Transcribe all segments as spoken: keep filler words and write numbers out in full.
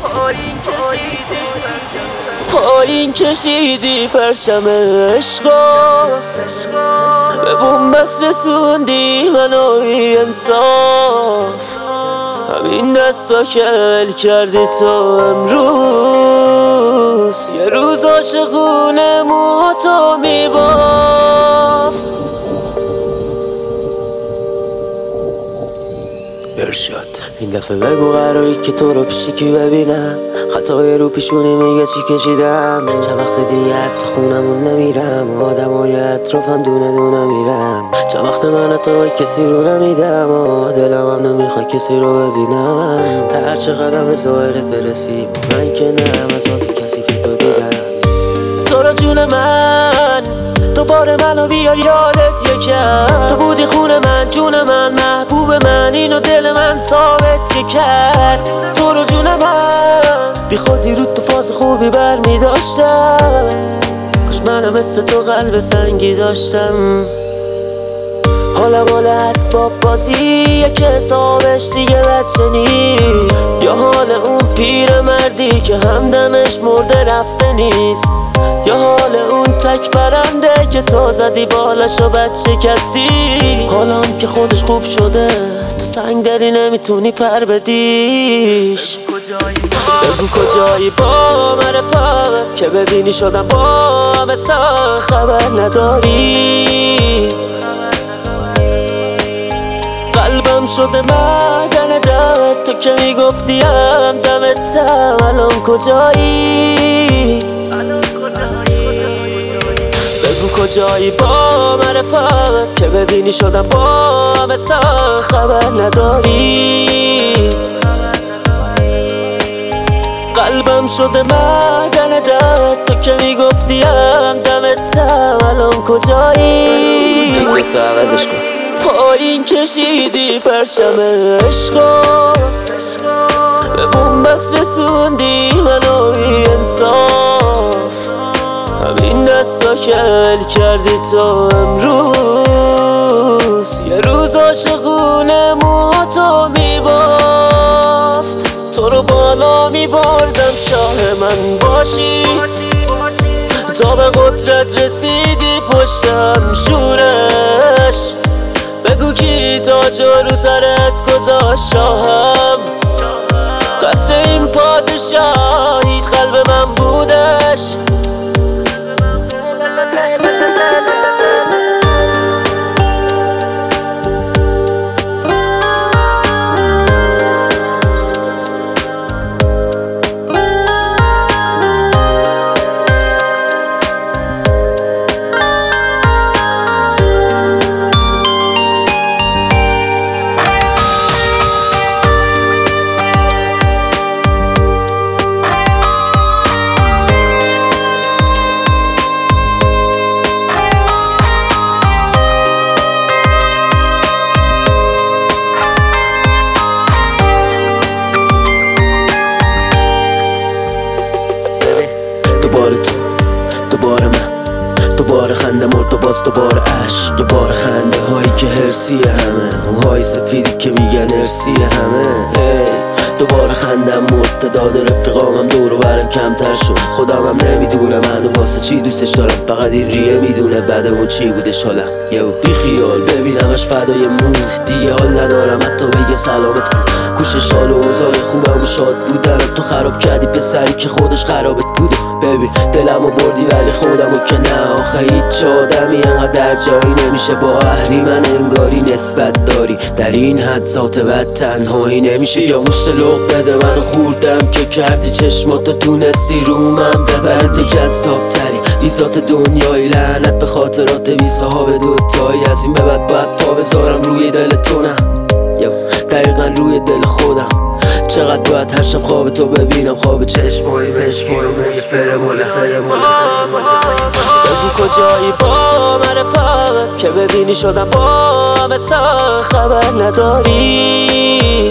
پایین کشیدی پرچم عشقا، به بنبست رسوندی منو بی انصاف. همین دستا که ول کردی تو امروز، یه روز عاشقونه موهاتو میبافت. ارشاد این دفعه بگو قراری که تو رو پیش کی ببینم، خطای رو پیشونی میگه چی کشیدم. چند وقت دیگه تو خونمون نمیرم، آدمای اطرافم دونه دونه میرن. چند وقت من تو کسی رو نمیدم و دلم هم نمیخواد کسی رو ببینم. هر چه قدم به ظاهرت برسی من که نه، از آتی کسی فکر رو دیدم. تو رو جون من دوباره منو بیار یادت یکم، تو بودی خون من جون من محبوب من، اینو دل من ثابت که کرد. تو رو جون من بی خودی رو تو فاز خوبی بر می داشتم، کاش منم مثل تو قلب سنگی داشتم. حالم حال اسباب بازیه که حسابش دیگه بچه نی، یا حال اون پیر مردی که همدمش مرده رفته نیست، یا حال اون تک پرنده که تو زدی بالاشو بد شکستی. حالم که خودش خوب شده تو سنگ داری نمیتونی پر بدیش. بگو کجایی با معرفت که ببینی شدم با همه سخت، خبر نداری قلبم شده معدن درد. تو که میگفتیم دمتم الان کجایی؟ بگو کجایی با معرفت که ببینی شدم با همه سخت، خبر نداری قلبم شده معدن درد. تو که میگفتیم دمتم الان کجایی؟ قصه عوضش کن. پایین کشیدی پرچم عشقا، به بنبست رسوندی منو بی انصاف. همین دستا که ول کردی تو امروز، یه روز عاشقونه موهاتو میبافت. تو رو بالا میبردم شاه من باشی، تا به قدرت رسیدی پشتم شورش. بگو کی تاج رو سرت گذاشت شاهم، قصر این پادشاهیت قلب من بودش. دوباره تو، دوباره من، دوباره خنده مرد و باز دوباره عشق، دوباره خنده هایی که هرسی همه، موهای سفیدی که میگن ارسی همه. hey. دوباره خندم مرد، داد رفیقامم دور و برم کمتر شد. خودمم نمیدونم منو واسه چی دوستش دارم، فقط این ریه میدونه بعد اون چی بودش حالم. یو بی خیال ببینمش فدای موت، دیگه حال ندارم حتی بگم سلامت کن. کوشش حال و اوضاع خوبم و شاد بودنم، تو خراب کردی پسری که خودش خرابت بوده. ببین دلمو بردی ولی خودمو که نه، آخه هیچ آدمی انقدر در جایی نمیشه با اهریمن انگاری نسبت داری. در این حد ذات بد تنهایی نمیشه، یا مشت لغ بده منو خوردم که کردی چشماتو تونستی رو من ببره. تو جذاب تری ریزات دنیای لعنت به خاطرات بی صاحب دوتایی، از این به بعد باید پا بذارم روی دل تو نه، دقیقا روی دل خودم. چقدر باید هر شب خواب تو ببینم، خواب چشمایی بشکیم یه فرموله. بگو کجایی با معرفت که ببینی شدم با همه سخت، خبر نداری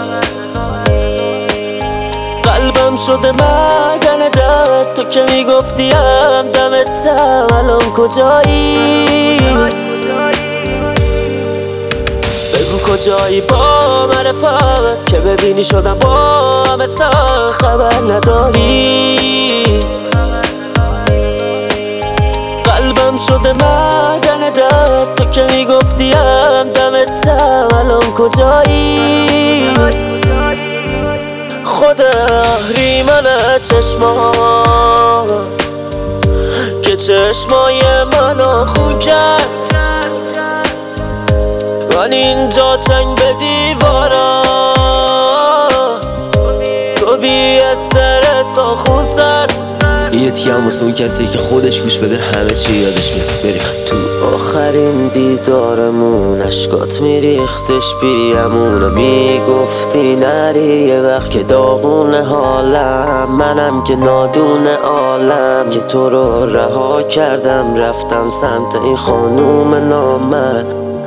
قلبم شده معدن درد. تو که میگفتیم دمتم الان کجایی؟ بگو کجایی با معرفت که ببینی شدم با همه سخت خبر نداری. قلبم شده معدن درد، تو که میگفتیم دمتم الان کجایی؟ خود اهریمن چشمات که چشمای منو خون کرد، من اینجا چنگ به دیوارم، تو بی استرس و خون سرد. یه تیم واسه اون کسی که خودش گوش بده همه چی یادش میاد. بریم تو آخرین دیدارمون اشکات میریختش بی امونه، میگفتی نری یه وقت که داغونه حالم، منم که نادونه عالم که تو رو رها کردم، رفتم سمت این خانوم نامه.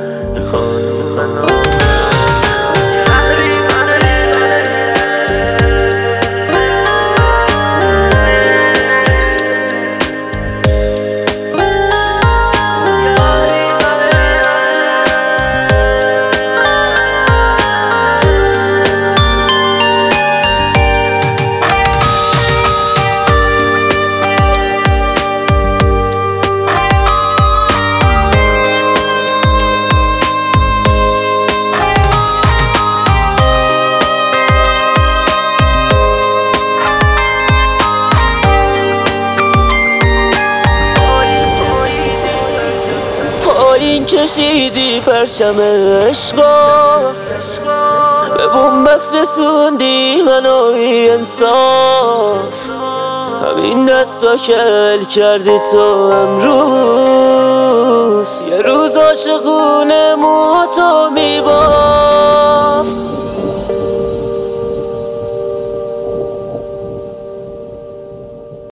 پایین کشیدی پرچم عشقا، به بومبست رسوندی منو بی انصاف، همین دستا که ول کردی تو امروز، یه روز عاشقونه موهاتو میبافت.